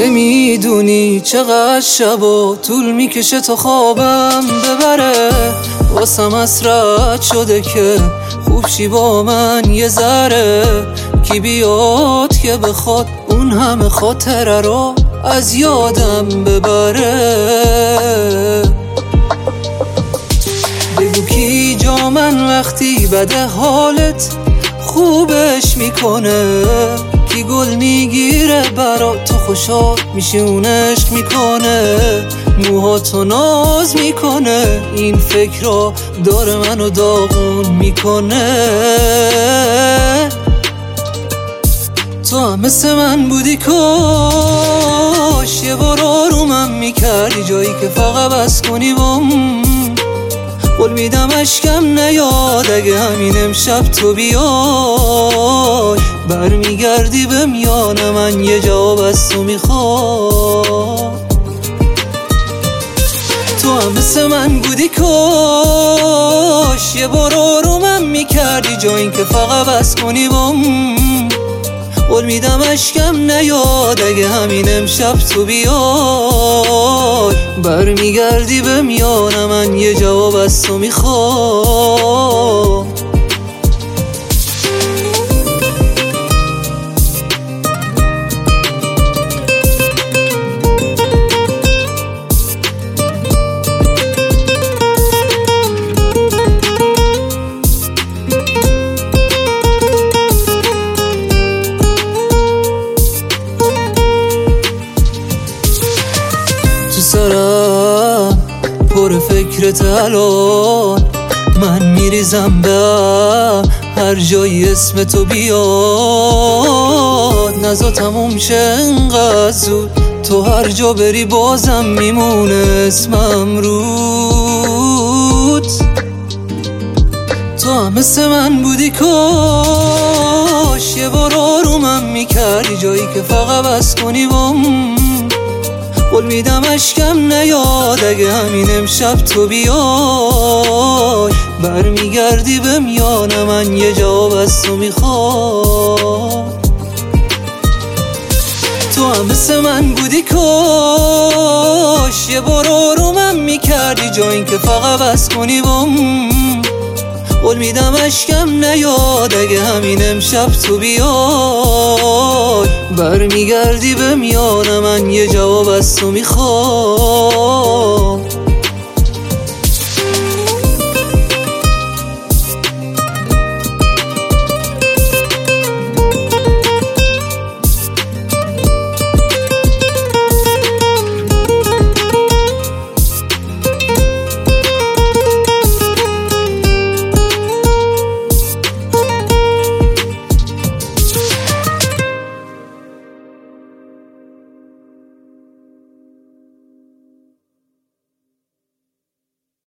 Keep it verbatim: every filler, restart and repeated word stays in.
نمیدونی چقدر شبا طول میکشه تا خوابم ببره، واسم اسرت شده که خوب شی با من یه ذره. کی بیاد که بخواد اون همه خاطره رو از یادم ببره. بگو کی جا من وقتی بده حالت خوبش میکنه، کی گل میگیره برا تو خوشحال میشی اون عشق میکنه، موهاتو ناز میکنه، این فکر رو داره منو داغون میکنه. تو هم مثل من بودی کاش یه بار آرومم میکردی، جایی که فقط بس کنی بام. قول میدم اشکم نیاد اگه همین امشب تو بیای، برمیگردی به میان من یه جواب از تو میخوام. تو هم مثل من بودی کاش یه بار آرومم میکردی، جا این که فقط بس کنی بام. قول میدم اشکم نیاد اگه همین امشب تو بیای، برمیگردی به میان من یه جواب از تو میخوام. سرم پر فکرت الان، من میریزم به هر جایی اسم تو بیاد. نزا تموم شه انقدر زود، تو هر جا بری بازم میمونه اسمم رود. تو هم مثل من بودی کاش یه بار آرومم میکردی، جایی که فقط بس کنی بام. قول میدم اشکم نیاد اگه همین امشب تو بیای، برمیگردی به میان من یه جواب از تو میخوام. تو هم مثل من بودی کاش یه بار آرومم میکردی، جا این که فقط بس کنی بام. قول میدم اشکم نیاد اگه همین امشب تو بیای، برمیگردی به میان من یه جواب از تو میخوام.